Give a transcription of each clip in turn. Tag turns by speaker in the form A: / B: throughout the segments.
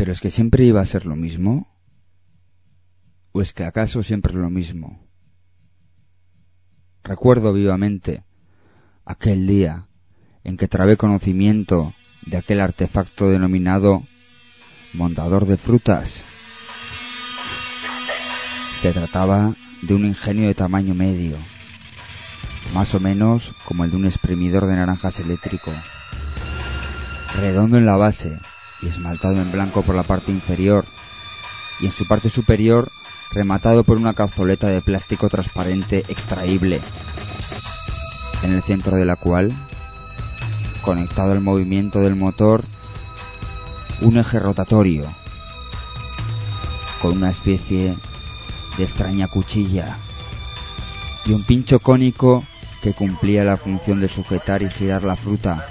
A: ¿Pero es que siempre iba a ser lo mismo? ¿O es que acaso siempre es lo mismo? Recuerdo vivamente aquel día en que trabé conocimiento de aquel artefacto denominado montador de frutas. Se trataba de un ingenio de tamaño medio, más o menos como el de un exprimidor de naranjas eléctrico, redondo en la base y esmaltado en blanco por la parte inferior, y en su parte superior rematado por una cazoleta de plástico transparente extraíble, en el centro de la cual, conectado al movimiento del motor, un eje rotatorio con una especie de extraña cuchilla y un pincho cónico que cumplía la función de sujetar y girar la fruta.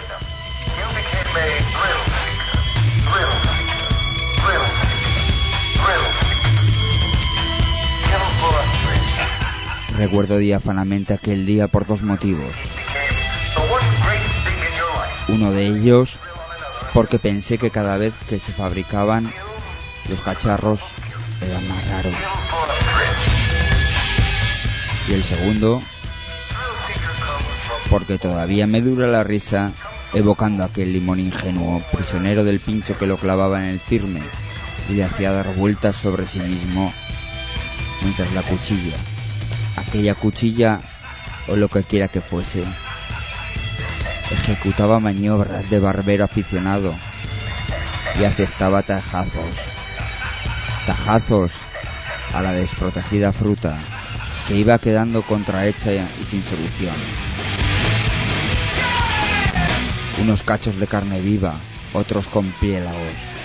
A: Recuerdo diáfanamente aquel día por dos motivos. Uno de ellos porque pensé que cada vez que se fabricaban los cacharros eran más raros. Y el segundo porque todavía me dura la risa evocando aquel limón ingenuo, prisionero del pincho que lo clavaba en el firme y le hacía dar vueltas sobre sí mismo mientras la cuchilla, aquella cuchilla o lo que quiera que fuese, ejecutaba maniobras de barbero aficionado y asestaba tajazos a la desprotegida fruta que iba quedando contrahecha y sin solución. Unos cachos de carne viva, otros con piélagos.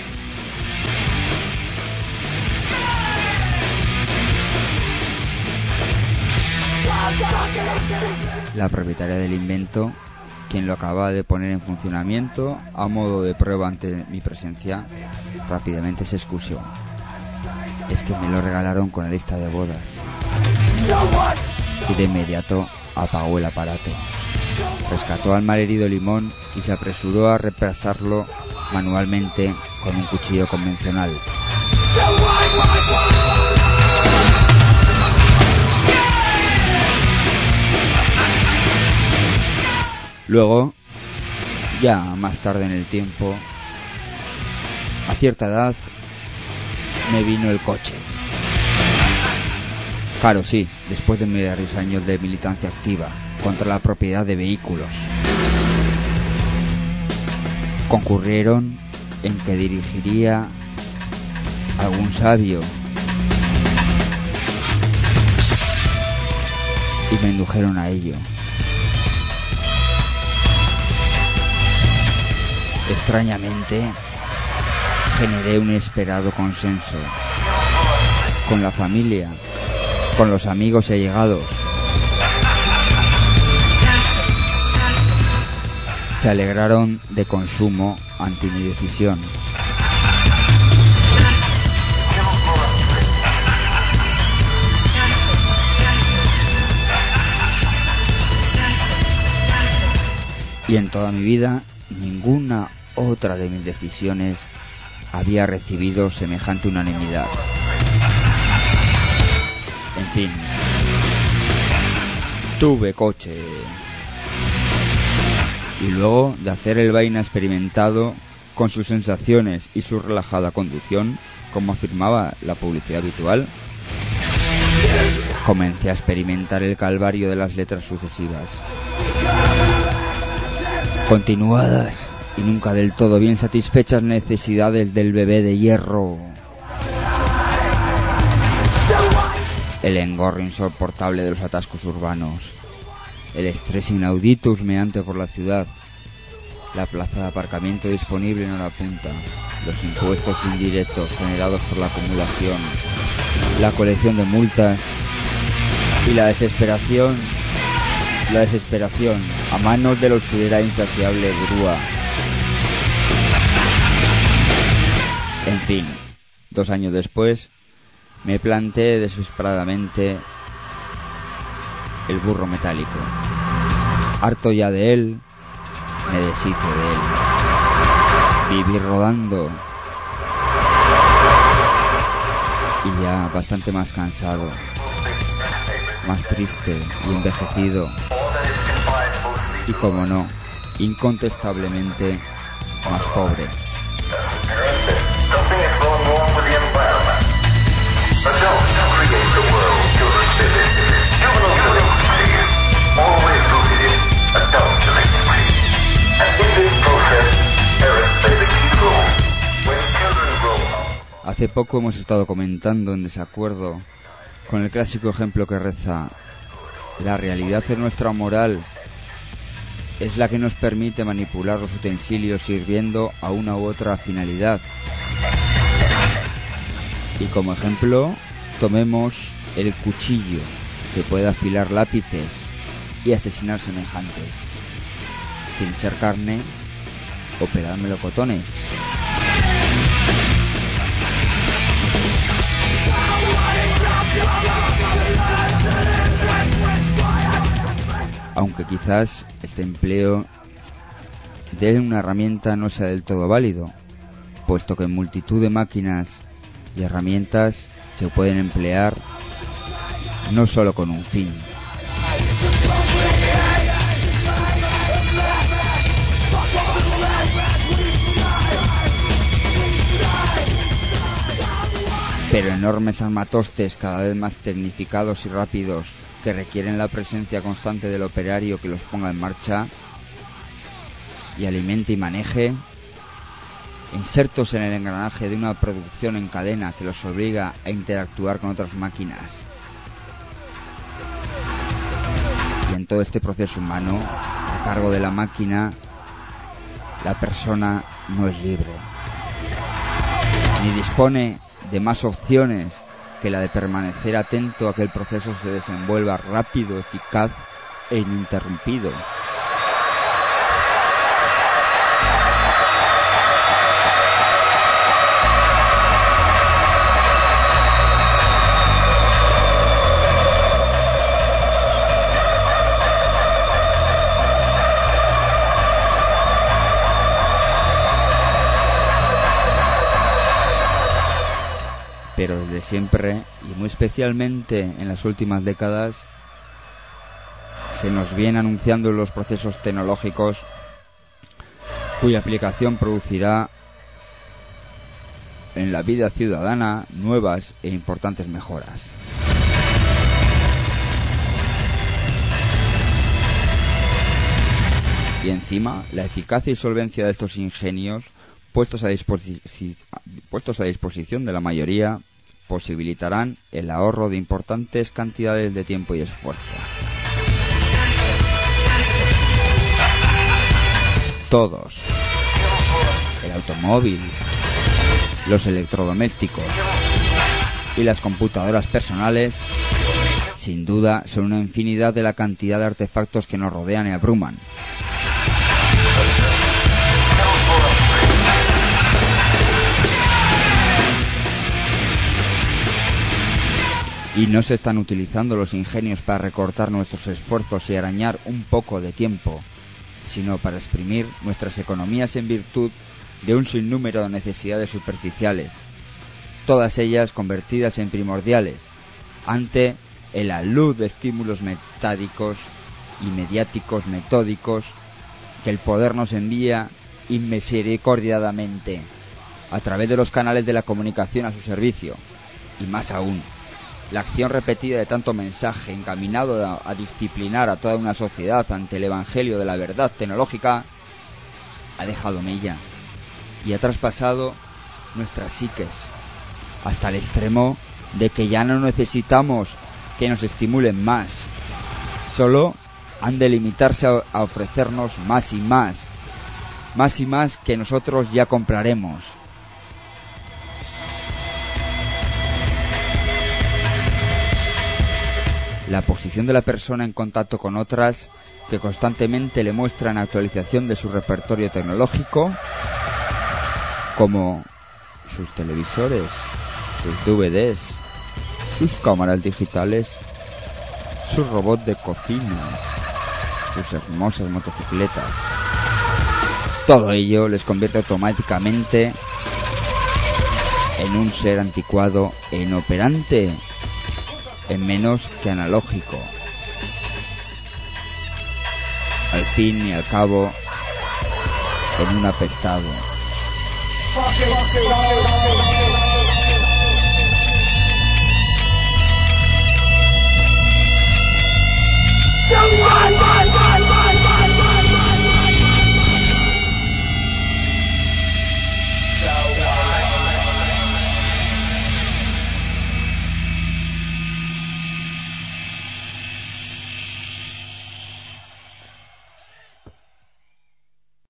A: La propietaria del invento, quien lo acababa de poner en funcionamiento a modo de prueba ante mi presencia, rápidamente se excusó. Es que me lo regalaron con la lista de bodas. Y de inmediato apagó el aparato. Rescató al malherido limón y se apresuró a reemplazarlo manualmente con un cuchillo convencional. Luego, ya más tarde en el tiempo, a cierta edad, me vino el coche. Claro, sí, después de varios años de militancia activa contra la propiedad de vehículos. Concurrieron en que dirigiría algún sabio y me indujeron a ello. Extrañamente, generé un inesperado consenso con la familia, con los amigos y allegados. Se alegraron de consumo ante mi decisión. Y en toda mi vida, ninguna otra de mis decisiones había recibido semejante unanimidad. En fin, tuve coche. Y luego de hacer el vaina experimentado con sus sensaciones y su relajada conducción, como afirmaba la publicidad habitual, comencé a experimentar el calvario de las letras sucesivas, continuadas y nunca del todo bien satisfechas necesidades del bebé de hierro. El engorro insoportable de los atascos urbanos, el estrés inaudito husmeante por la ciudad, la plaza de aparcamiento disponible en hora punta, los impuestos indirectos generados por la acumulación, la colección de multas y la desesperación a manos de la usurera insaciable grúa. En fin, 2 años después, me planteé desesperadamente el burro metálico. Harto ya de él, me deshice de él. Vivir rodando y ya bastante más cansado, más triste y envejecido, y como no, incontestablemente más pobre. Hace poco hemos estado comentando en desacuerdo con el clásico ejemplo que reza: la realidad es nuestra moral, es la que nos permite manipular los utensilios sirviendo a una u otra finalidad. Y como ejemplo, tomemos el cuchillo, que puede afilar lápices y asesinar semejantes, trinchar carne o pelar melocotones. Aunque quizás este empleo de una herramienta no sea del todo válido, puesto que en multitud de máquinas y herramientas se pueden emplear no solo con un fin. Pero enormes armatostes cada vez más tecnificados y rápidos, que requieren la presencia constante del operario que los ponga en marcha y alimente y maneje, insertos en el engranaje de una producción en cadena que los obliga a interactuar con otras máquinas. Y en todo este proceso humano, a cargo de la máquina, la persona no es libre, ni dispone de más opciones que la de permanecer atento a que el proceso se desenvuelva rápido, eficaz e ininterrumpido. Pero desde siempre, y muy especialmente en las últimas décadas, se nos viene anunciando los procesos tecnológicos cuya aplicación producirá en la vida ciudadana nuevas e importantes mejoras. Y encima, la eficacia y solvencia de estos ingenios puestos a disposición de la mayoría posibilitarán el ahorro de importantes cantidades de tiempo y esfuerzo. Todos, el automóvil, los electrodomésticos y las computadoras personales, sin duda son una infinidad de la cantidad de artefactos que nos rodean y abruman. Y no se están utilizando los ingenios para recortar nuestros esfuerzos y arañar un poco de tiempo, sino para exprimir nuestras economías en virtud de un sinnúmero de necesidades superficiales, todas ellas convertidas en primordiales, ante el alud de estímulos metádicos y mediáticos metódicos que el poder nos envía inmisericordiadamente a través de los canales de la comunicación a su servicio, y más aún, la acción repetida de tanto mensaje encaminado a disciplinar a toda una sociedad ante el evangelio de la verdad tecnológica ha dejado mella y ha traspasado nuestras psiques hasta el extremo de que ya no necesitamos que nos estimulen más, solo han de limitarse a ofrecernos más y más que nosotros ya compraremos. La posición de la persona en contacto con otras que constantemente le muestran actualización de su repertorio tecnológico, como sus televisores, sus DVDs, sus cámaras digitales, sus robots de cocinas, sus hermosas motocicletas. Todo ello les convierte automáticamente en un ser anticuado e inoperante, en menos que analógico. Al fin y al cabo, en un apestado.